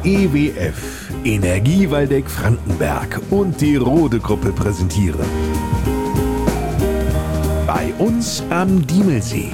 EWF, Energie Waldeck-Frankenberg und die Rode-Gruppe präsentieren. Bei uns am Diemelsee.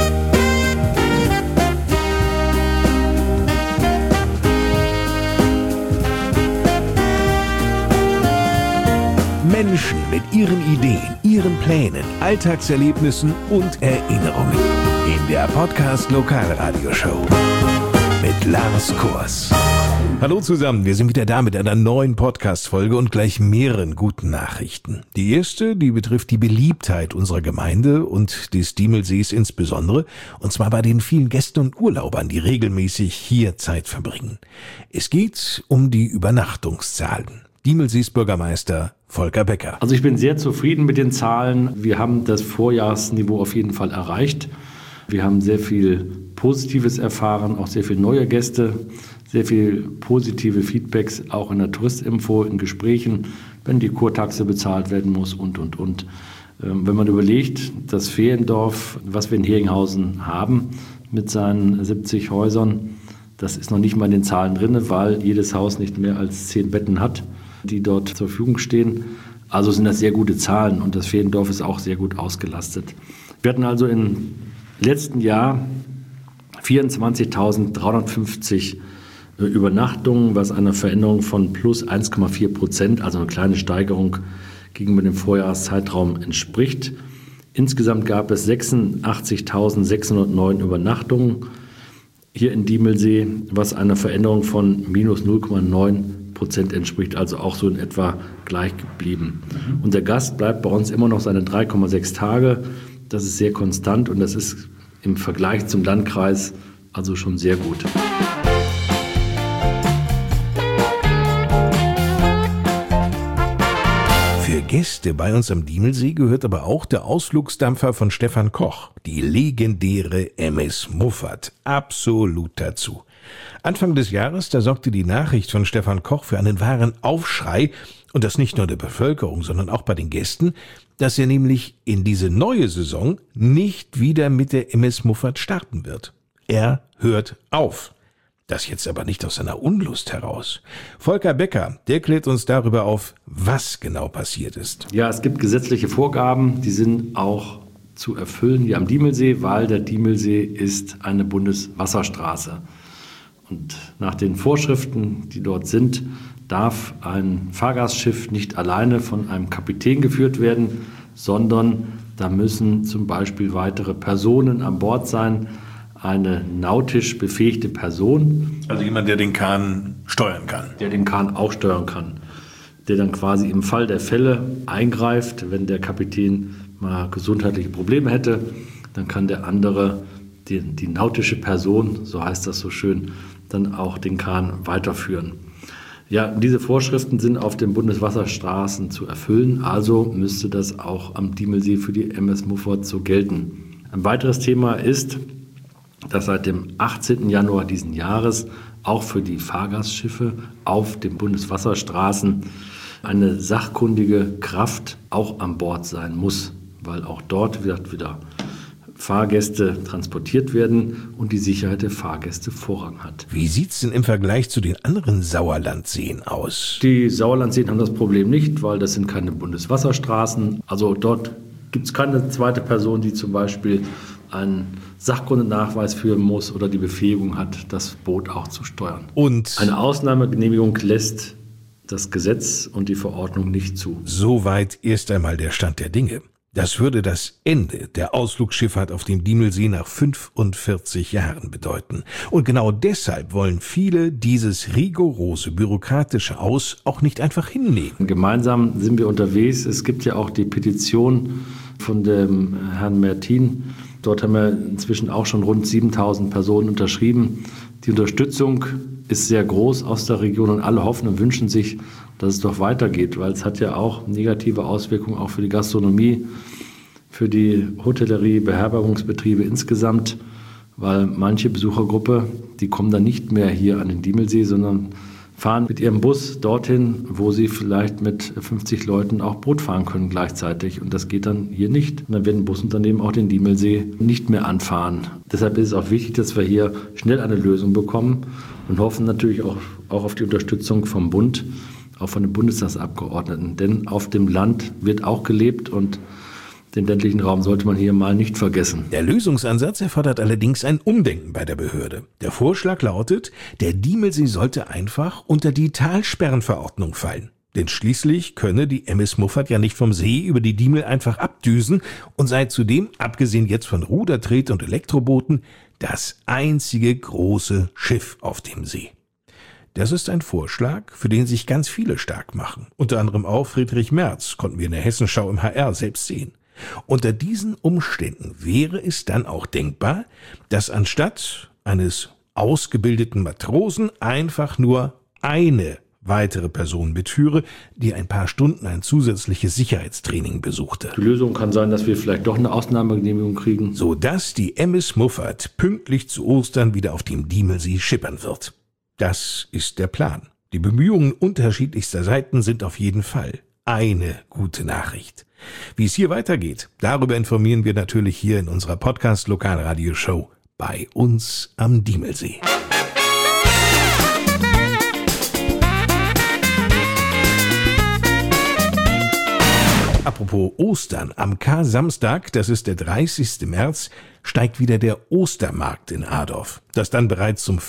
Menschen mit ihren Ideen, ihren Plänen, Alltagserlebnissen und Erinnerungen. In der Podcast Lokalradioshow mit Lars Kors. Hallo zusammen, wir sind wieder da mit einer neuen Podcast-Folge und gleich mehreren guten Nachrichten. Die erste, die betrifft die Beliebtheit unserer Gemeinde und des Diemelsees insbesondere, und zwar bei den vielen Gästen und Urlaubern, die regelmäßig hier Zeit verbringen. Es geht um die Übernachtungszahlen. Diemelsees Bürgermeister Volker Becker. Also ich bin sehr zufrieden mit den Zahlen. Wir haben das Vorjahresniveau auf jeden Fall erreicht. Wir haben sehr viel Positives erfahren, auch sehr viele neue Gäste, sehr viel positive Feedbacks, auch in der Touristinfo, in Gesprächen, wenn die Kurtaxe bezahlt werden muss und. Wenn man überlegt, das Feriendorf, was wir in Heringhausen haben, mit seinen 70 Häusern, das ist noch nicht mal in den Zahlen drin, weil jedes Haus nicht mehr als 10 Betten hat, die dort zur Verfügung stehen. Also sind das sehr gute Zahlen und das Feriendorf ist auch sehr gut ausgelastet. Wir hatten also im letzten Jahr 24.350 Übernachtungen, was einer Veränderung von plus 1,4%, also eine kleine Steigerung gegenüber dem Vorjahreszeitraum entspricht. Insgesamt gab es 86.609 Übernachtungen hier in Diemelsee, was einer Veränderung von minus 0,9% entspricht, also auch so in etwa gleich geblieben. Und der Gast bleibt bei uns immer noch seine 3,6 Tage. Das ist sehr konstant und das ist im Vergleich zum Landkreis also schon sehr gut. Für Gäste bei uns am Diemelsee gehört aber auch der Ausflugsdampfer von Stefan Koch, die legendäre MS Muffert, absolut dazu. Anfang des Jahres, da sorgte die Nachricht von Stefan Koch für einen wahren Aufschrei, und das nicht nur der Bevölkerung, sondern auch bei den Gästen, dass er nämlich in diese neue Saison nicht wieder mit der MS Muffert starten wird. Er hört auf. Das jetzt aber nicht aus einer Unlust heraus. Volker Becker, der klärt uns darüber auf, was genau passiert ist. Ja, es gibt gesetzliche Vorgaben, die sind auch zu erfüllen hier am Diemelsee, weil der Diemelsee ist eine Bundeswasserstraße. Und nach den Vorschriften, die dort sind, darf ein Fahrgastschiff nicht alleine von einem Kapitän geführt werden, sondern da müssen zum Beispiel weitere Personen an Bord sein, eine nautisch befähigte Person. Also jemand, der den Kahn steuern kann. Der den Kahn auch steuern kann. Der dann quasi im Fall der Fälle eingreift, wenn der Kapitän mal gesundheitliche Probleme hätte, dann kann der andere, die nautische Person, so heißt das so schön, dann auch den Kahn weiterführen. Ja, diese Vorschriften sind auf den Bundeswasserstraßen zu erfüllen, also müsste das auch am Diemelsee für die MS Muffert so gelten. Ein weiteres Thema ist, dass seit dem 18. Januar diesen Jahres auch für die Fahrgastschiffe auf den Bundeswasserstraßen eine sachkundige Kraft auch an Bord sein muss, weil auch dort wird wieder Fahrgäste transportiert werden und die Sicherheit der Fahrgäste Vorrang hat. Wie sieht's denn im Vergleich zu den anderen Sauerlandseen aus? Die Sauerlandseen haben das Problem nicht, weil das sind keine Bundeswasserstraßen. Also dort gibt es keine zweite Person, die zum Beispiel einen Sachkundenachweis führen muss oder die Befähigung hat, das Boot auch zu steuern. Und eine Ausnahmegenehmigung lässt das Gesetz und die Verordnung nicht zu. Soweit erst einmal der Stand der Dinge. Das würde das Ende der Ausflugsschifffahrt auf dem Diemelsee nach 45 Jahren bedeuten. Und genau deshalb wollen viele dieses rigorose bürokratische Aus auch nicht einfach hinnehmen. Gemeinsam sind wir unterwegs. Es gibt ja auch die Petition von dem Herrn Mertin. Dort haben wir inzwischen auch schon rund 7.000 Personen unterschrieben. Die Unterstützung ist sehr groß aus der Region und alle hoffen und wünschen sich, dass es doch weitergeht, weil es hat ja auch negative Auswirkungen auch für die Gastronomie, für die Hotellerie, Beherbergungsbetriebe insgesamt, weil manche Besuchergruppe, die kommen dann nicht mehr hier an den Diemelsee, sondern fahren mit ihrem Bus dorthin, wo sie vielleicht mit 50 Leuten auch Boot fahren können gleichzeitig. Und das geht dann hier nicht. Und dann werden Busunternehmen auch den Diemelsee nicht mehr anfahren. Deshalb ist es auch wichtig, dass wir hier schnell eine Lösung bekommen und hoffen natürlich auch auf die Unterstützung vom Bund, auch von den Bundestagsabgeordneten. Denn auf dem Land wird auch gelebt und den ländlichen Raum sollte man hier mal nicht vergessen. Der Lösungsansatz erfordert allerdings ein Umdenken bei der Behörde. Der Vorschlag lautet, der Diemelsee sollte einfach unter die Talsperrenverordnung fallen. Denn schließlich könne die MS Muffat ja nicht vom See über die Diemel einfach abdüsen und sei zudem, abgesehen jetzt von Rudertret und Elektrobooten, das einzige große Schiff auf dem See. Das ist ein Vorschlag, für den sich ganz viele stark machen. Unter anderem auch Friedrich Merz, konnten wir in der Hessenschau im HR selbst sehen. Unter diesen Umständen wäre es dann auch denkbar, dass anstatt eines ausgebildeten Matrosen einfach nur eine weitere Person mitführe, die ein paar Stunden ein zusätzliches Sicherheitstraining besuchte. Die Lösung kann sein, dass wir vielleicht doch eine Ausnahmegenehmigung kriegen, sodass die MS Muffat pünktlich zu Ostern wieder auf dem Diemelsee schippern wird. Das ist der Plan. Die Bemühungen unterschiedlichster Seiten sind auf jeden Fall eine gute Nachricht. Wie es hier weitergeht, darüber informieren wir natürlich hier in unserer Podcast-Lokalradio-Show bei uns am Diemelsee. Apropos Ostern, am Kar-Samstag, das ist der 30. März, steigt wieder der Ostermarkt in Adorf. Das dann bereits zum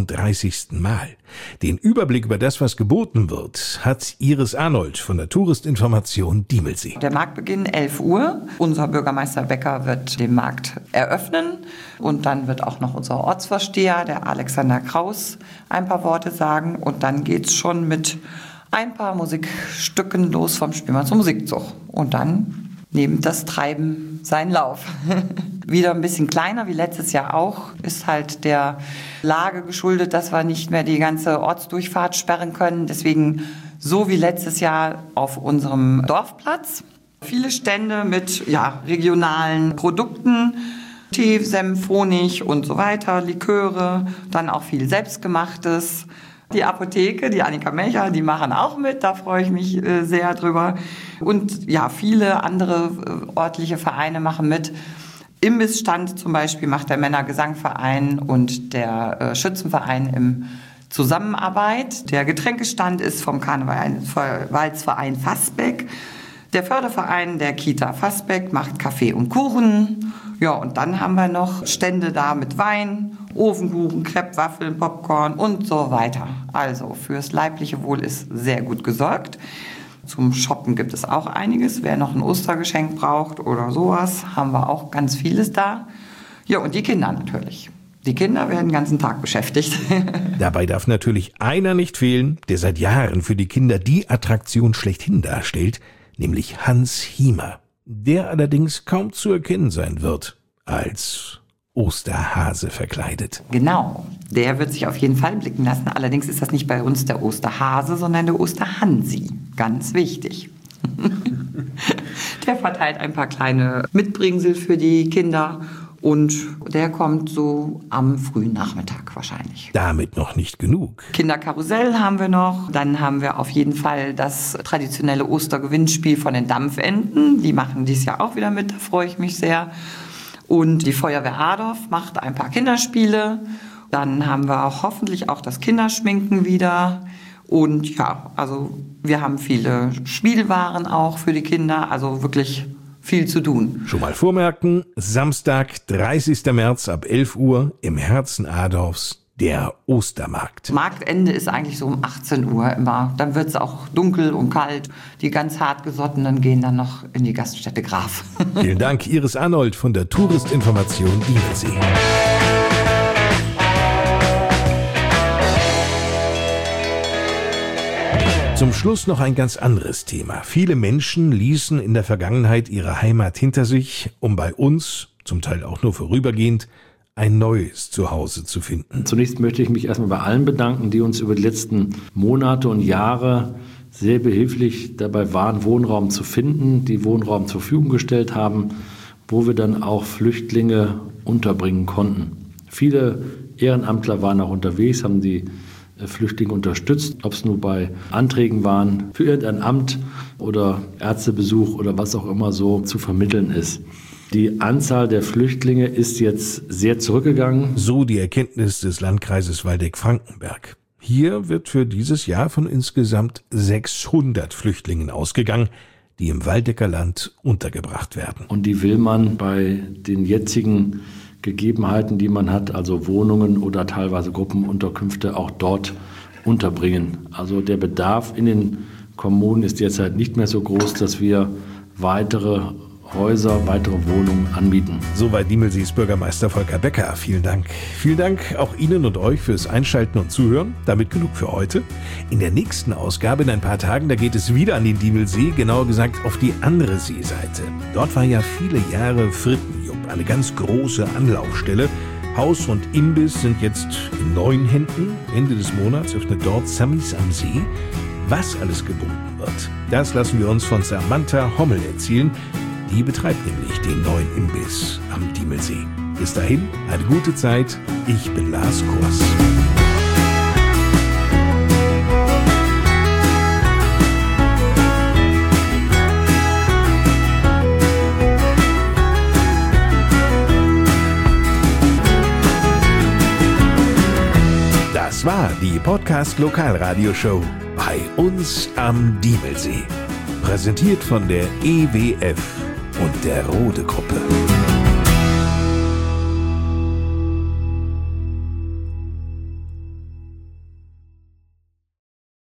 35. Mal. Den Überblick über das, was geboten wird, hat Iris Arnold von der Touristinformation Diemelsee. Der Marktbeginn 11 Uhr. Unser Bürgermeister Becker wird den Markt eröffnen. Und dann wird auch noch unser Ortsvorsteher, der Alexander Kraus, ein paar Worte sagen. Und dann geht's schon mit ein paar Musikstücken los vom Spielmann zum Musikzug. Und dann nimmt das Treiben seinen Lauf. Wieder ein bisschen kleiner, wie letztes Jahr auch. Ist halt der Lage geschuldet, dass wir nicht mehr die ganze Ortsdurchfahrt sperren können. Deswegen so wie letztes Jahr auf unserem Dorfplatz. Viele Stände mit regionalen Produkten. Tee, Senf, Honig und so weiter, Liköre. Dann auch viel Selbstgemachtes. Die Apotheke, die Annika Melcher, die machen auch mit, da freue ich mich sehr drüber. Und viele andere örtliche Vereine machen mit. Imbissstand zum Beispiel macht der Männergesangverein und der Schützenverein im Zusammenarbeit. Der Getränkestand ist vom Karnevalsverein Fassbeck. Der Förderverein der Kita Fassbeck macht Kaffee und Kuchen. Ja, und dann haben wir noch Stände da mit Wein, Ofenkuchen, Crepe, Waffeln, Popcorn und so weiter. Also fürs leibliche Wohl ist sehr gut gesorgt. Zum Shoppen gibt es auch einiges. Wer noch ein Ostergeschenk braucht oder sowas, haben wir auch ganz vieles da. Ja, und die Kinder natürlich. Die Kinder werden den ganzen Tag beschäftigt. Dabei darf natürlich einer nicht fehlen, der seit Jahren für die Kinder die Attraktion schlechthin darstellt, nämlich Hans Hiemer. Der allerdings kaum zu erkennen sein wird als Osterhase verkleidet. Genau, der wird sich auf jeden Fall blicken lassen. Allerdings ist das nicht bei uns der Osterhase, sondern der Osterhansi. Ganz wichtig. Der verteilt ein paar kleine Mitbringsel für die Kinder und der kommt so am frühen Nachmittag wahrscheinlich. Damit noch nicht genug. Kinderkarussell haben wir noch. Dann haben wir auf jeden Fall das traditionelle Ostergewinnspiel von den Dampfenten. Die machen dies Jahr auch wieder mit, da freue ich mich sehr. Und die Feuerwehr Adorf macht ein paar Kinderspiele. Dann haben wir auch hoffentlich auch das Kinderschminken wieder. Und also wir haben viele Spielwaren auch für die Kinder. Also wirklich viel zu tun. Schon mal vormerken, Samstag, 30. März ab 11 Uhr im Herzen Adorfs, der Ostermarkt. Marktende ist eigentlich so um 18 Uhr immer. Dann wird es auch dunkel und kalt. Die ganz hartgesottenen gehen dann noch in die Gaststätte Graf. Vielen Dank, Iris Arnold von der Touristinformation Diemelsee. Zum Schluss noch ein ganz anderes Thema. Viele Menschen ließen in der Vergangenheit ihre Heimat hinter sich, um bei uns, zum Teil auch nur vorübergehend, ein neues Zuhause zu finden. Zunächst möchte ich mich erstmal bei allen bedanken, die uns über die letzten Monate und Jahre sehr behilflich dabei waren, Wohnraum zu finden, die Wohnraum zur Verfügung gestellt haben, wo wir dann auch Flüchtlinge unterbringen konnten. Viele Ehrenamtler waren auch unterwegs, haben die Flüchtlinge unterstützt, ob es nur bei Anträgen waren für irgendein Amt oder Ärztebesuch oder was auch immer so zu vermitteln ist. Die Anzahl der Flüchtlinge ist jetzt sehr zurückgegangen. So die Erkenntnis des Landkreises Waldeck-Frankenberg. Hier wird für dieses Jahr von insgesamt 600 Flüchtlingen ausgegangen, die im Waldecker Land untergebracht werden. Und die will man bei den jetzigen Gegebenheiten, die man hat, also Wohnungen oder teilweise Gruppenunterkünfte, auch dort unterbringen. Also der Bedarf in den Kommunen ist derzeit nicht mehr so groß, dass wir weitere Häuser, weitere Wohnungen anbieten. Soweit Diemelsees Bürgermeister Volker Becker. Vielen Dank. Vielen Dank auch Ihnen und euch fürs Einschalten und Zuhören. Damit genug für heute. In der nächsten Ausgabe in ein paar Tagen, da geht es wieder an den Diemelsee, genauer gesagt auf die andere Seeseite. Dort war ja viele Jahre Frittenjupp, eine ganz große Anlaufstelle. Haus und Imbiss sind jetzt in neuen Händen. Ende des Monats öffnet dort Sammis am See. Was alles gebunden wird, das lassen wir uns von Samantha Hommel erzählen. Die betreibt nämlich den neuen Imbiss am Diemelsee. Bis dahin, eine gute Zeit. Ich bin Lars Kurs. Das war die Podcast-Lokalradioshow bei uns am Diemelsee. Präsentiert von der EWF und der Rode Gruppe.